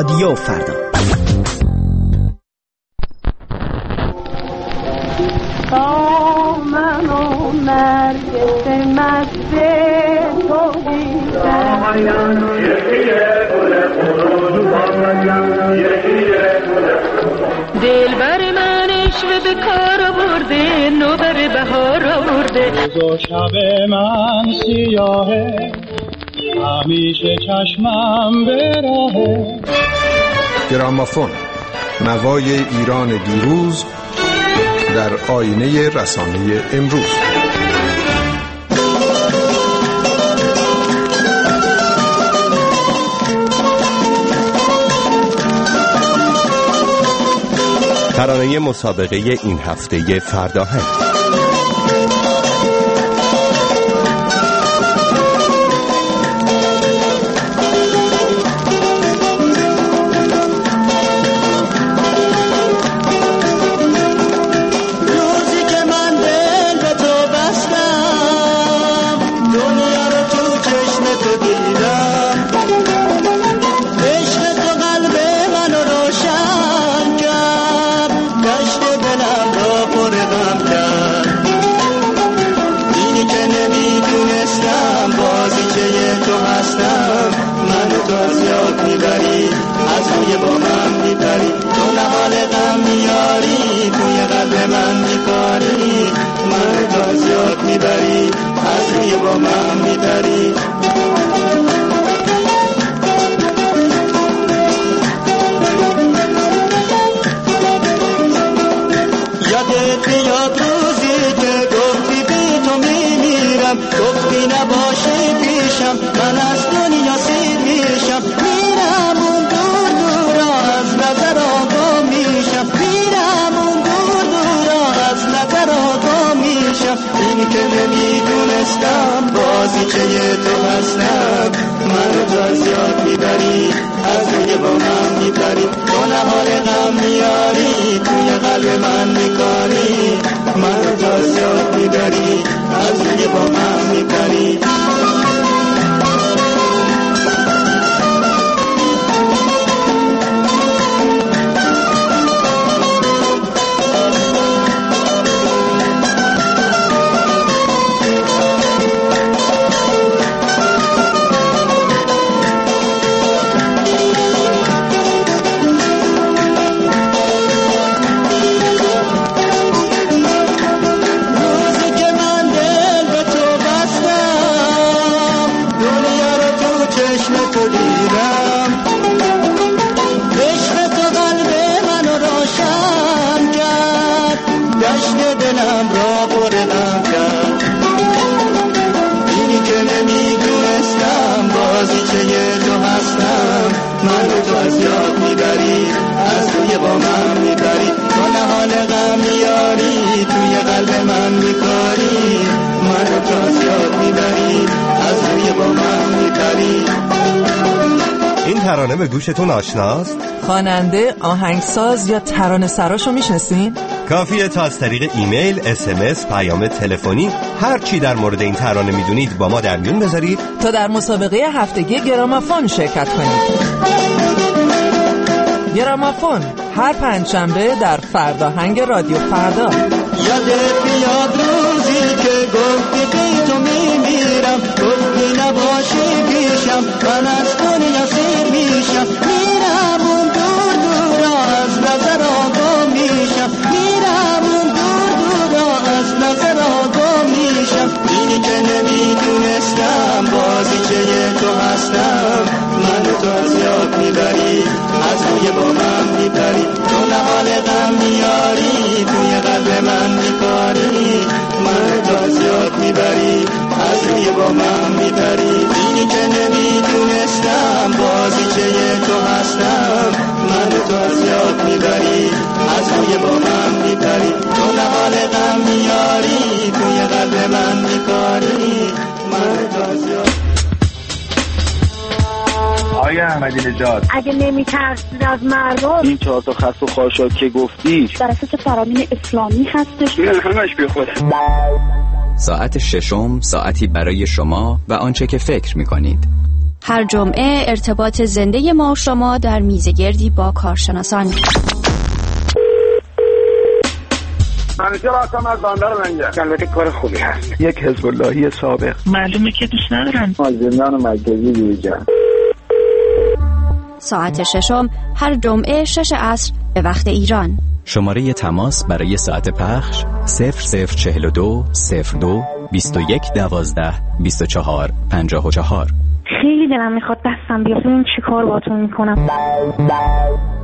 رادیو فردا. با من و نرگس مزه تو دیدم دل بر من عشق به کار برده نوبر بهار آورده روز و شب من سیاهه همیشه چشمم به راهه. گرامافون، نوای ایران دیروز در آینه رسانه امروز. ترانه مسابقه این هفته فرداهنگ. این ترانه به گوشتون آشناست؟ خواننده، آهنگساز یا ترانه سراشو میشناسین؟ کافیه تا از طریق ایمیل، اس ام اس، پیام تلفنی هر چی در مورد این ترانه میدونید با ما در میون بذارید تا در مسابقه هفتگی گرامافون شرکت کنید. گرامافون هر پنجشنبه در فرداهنگ رادیو فردا. یادت بیاد روزی که گفتی بی تو میمیرم، گفتی نباشی پیشم من از دنیا سیر میشم، میرم اون دور دورا از نظر آگاه میشم، میرم اون دور دورا از نظر آگاه میشم. اینی که نمیدونستم بازیچه تو هستم، منو تو از یاد میبری، از روی با من میپری، تو نهال غم میاری، توی قلب من میکاری، منو تو از یاد میبری، از روی با من میپری. اینی که نمیدونستم بازیچه تو هستم، منو تو از یاد میبری، از روی با من میپری، تو نهال غم میاری، توی قلب من میکاری، منو تو از یاد. آقای احمدی نژاد، اگه نمیترسید از مردم، این چهار تا خط و خاشاک که گفتی در اساس فرامین اسلامی هستش؟ نه همش بی خود. ساعت ششم، ساعتی برای شما و آنچه که فکر میکنید. هر جمعه ارتباط زنده ما و شما در میزگردی با کارشناسان. همیشه راستم از باندار منجه. البته کار خوبی هست. یک حزب اللهی سابق. معلومه که دوست ندارن. از زندان مرکزی بیرون. ساعت ششم هر جمعه شش عصر به وقت ایران. شماره تماس برای ساعت پخش صفر صفر چهل و دو صفر دو بیست و یک دوازده بیست و چهار پنجاه و چهار. خیلی دلم میخواد دستم بیاد. این چی کار باتون میکنم؟